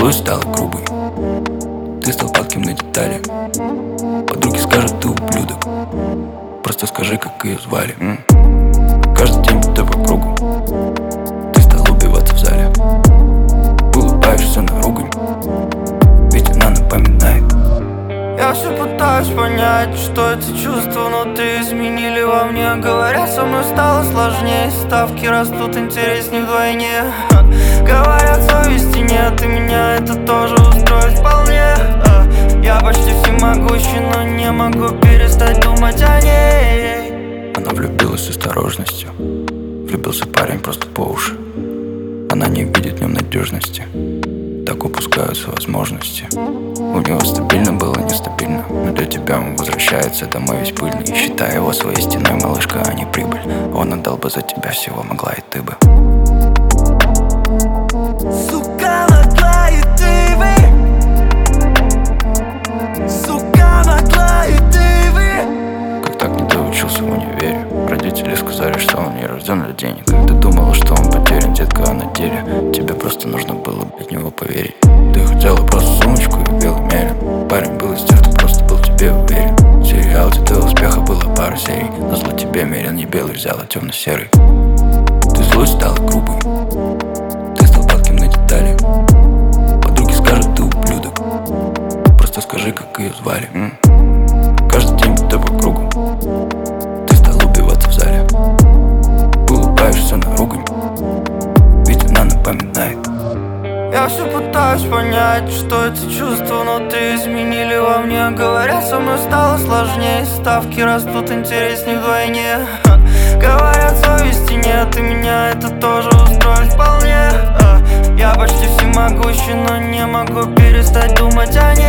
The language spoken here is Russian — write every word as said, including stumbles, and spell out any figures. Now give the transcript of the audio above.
злой, стала грубой. Ты стал падким на детали. Подруги скажут, ты ублюдок. Просто скажи, как ее звали. М? Каждый день ты по кругу. Ты стал убиваться в зале. Улыбаешься на ругань, ведь она напоминает. Я все пытаюсь понять, что эти чувства внутри изменили во мне. Говорят, со мной стало сложнее, ставки растут, интереснее вдвойне. Говорят, совести нет, и меня это тоже устроит вполне. Я почти всемогущий, но не могу перестать думать о ней. Она влюбилась с осторожностью. Влюбился парень просто по уши. Она не видит в нем надежности. Так упускаются возможности. У него стабильно было нестабильно, но для тебя он возвращается домой весь пыльный. И считай его своей стеной, малышка, а не прибыль. Он отдал бы за тебя всего, могла и ты бы. Сука, могла и ты бы. Сука, могла и ты бы. Как так не доучился в универе? Родители сказали, что он не рожден для денег. Ты думала, что он потерян, детка, а на деле тебе просто нужно было от него поверить. Ты хотела просто сумочку и белый мерин. Парень был из тех, кто просто был тебе уверен. Сериал до успеха было пару серий. Назло тебе мерил не белый, взял, а темно-серый. Ты злой, стала грубой. Ты стал падким на детали. Подруги скажут, ты ублюдок. Просто скажи, как ее звали. М? Каждый день ты по кругу. Ты стал убиваться в зале. Улыбаешься на ругань, ведь она напоминает. Я все пытаюсь понять, что эти чувства внутри изменили во мне. Говорят, со мной стало сложнее, ставки растут, интереснее вдвойне. Говорят, совести нет, и меня это тоже устроит вполне. Я почти всемогущий, но не могу перестать думать о ней.